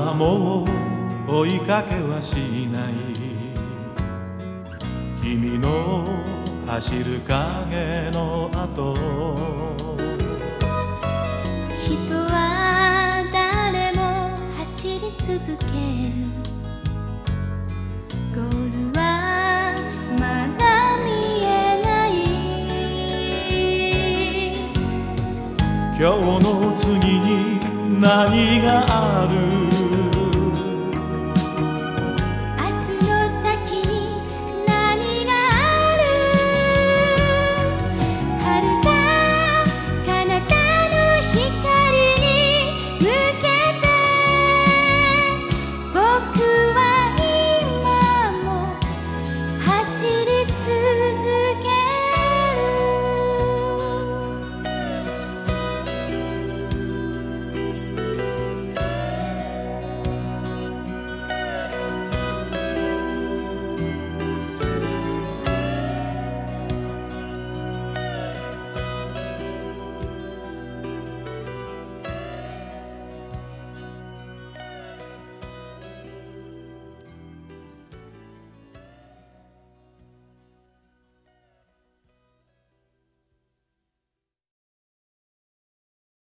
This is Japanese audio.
はもう追いかけはしない。君の走る影の後、 人は誰も走り続ける。ゴールはまだ見えない。 今日の次に何がある